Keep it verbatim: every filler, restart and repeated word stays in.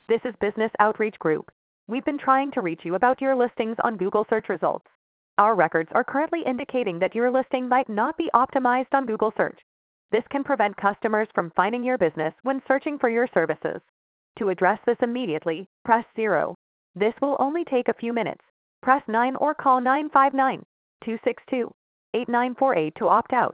This is Business Outreach Group. We've been trying to reach you about your listings on Google search results. Our records are currently indicating that your listing might not be optimized on Google search. This can prevent customers from finding your business when searching for your services. To address this immediately, press zero. This will only take a few minutes. Press nine or call nine five nine, two six two, eight nine four eight to opt out.